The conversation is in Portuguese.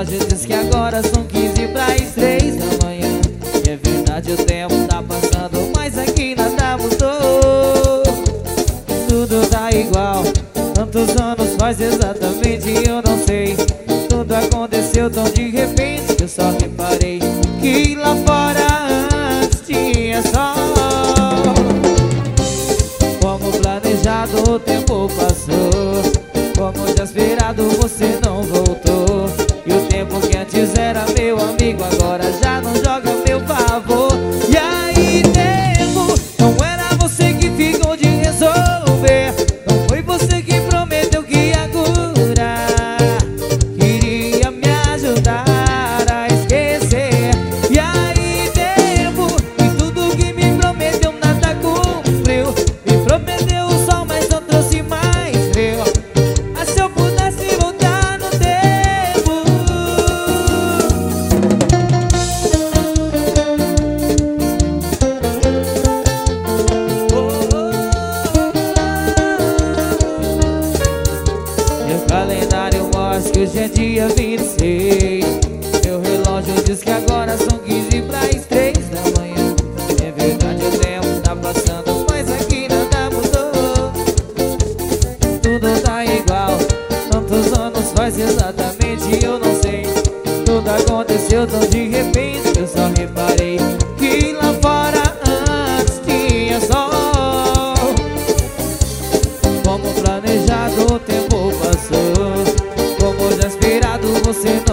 relógio diz que agora são 15 para as 3 da manhã. E é verdade, o tempo tá passando, mas aqui nada mudou. Tudo tá igual, tantos anos faz exatamente, eu não sei. Tudo aconteceu tão de repente que eu só reparei que lá fora antes tinha sol. Como planejado o tempo passou, como já esperado você não voltou. E o tempo que antes era meu amigo agora já não joga a meu favor. E aí tempo, não era você que ficou de resolver, não foi você que prometeu que ia curar, queria me ajudar a esquecer. E aí tempo, e tudo que me prometeu nada cumpriu. Me prometeu o sol, mas não trouxe mais frio. Ah, se eu pudesse voltar no tempo. Meu calendário mostra que hoje é dia 26. Meu relógio diz que agora são 15 para as 3 da manhã. É verdade, o tempo tá passando, mas aqui nada mudou. Tudo tá igual, tantos anos faz exatamente, eu não sei. Tudo aconteceu tão de repente que eu só reparei que lá fora antes tinha sol. Como planejado o tempo passou, como já esperado você